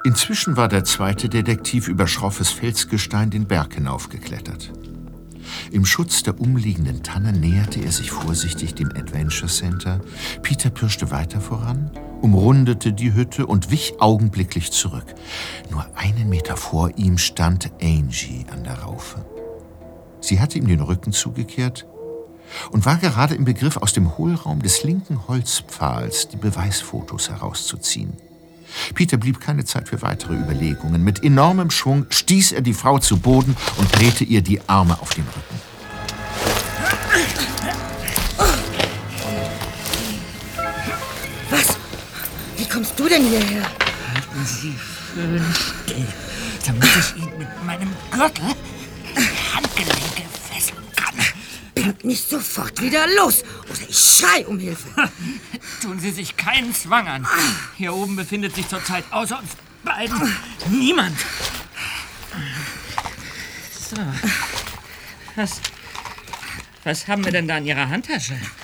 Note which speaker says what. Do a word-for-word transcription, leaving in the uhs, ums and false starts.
Speaker 1: Inzwischen war der zweite Detektiv über schroffes Felsgestein den Berg hinaufgeklettert. Im Schutz der umliegenden Tannen näherte er sich vorsichtig dem Adventure Center. Peter pirschte weiter voran, umrundete die Hütte und wich augenblicklich zurück. Nur einen Meter vor ihm stand Angie an der Raufe. Sie hatte ihm den Rücken zugekehrt und war gerade im Begriff, aus dem Hohlraum des linken Holzpfahls die Beweisfotos herauszuziehen. Peter blieb keine Zeit für weitere Überlegungen. Mit enormem Schwung stieß er die Frau zu Boden und drehte ihr die Arme auf den Rücken.
Speaker 2: Was? Wie kommst du denn hierher?
Speaker 3: Halten Sie schön still, damit ich ihn mit meinem Gürtel die Handgelenke fesseln kann.
Speaker 2: Bringt mich sofort wieder los, oder ich schrei um Hilfe.
Speaker 3: Tun Sie sich keinen Zwang an. Hier oben befindet sich zurzeit außer uns beiden niemand. So. Was, was haben wir denn da in Ihrer Handtasche?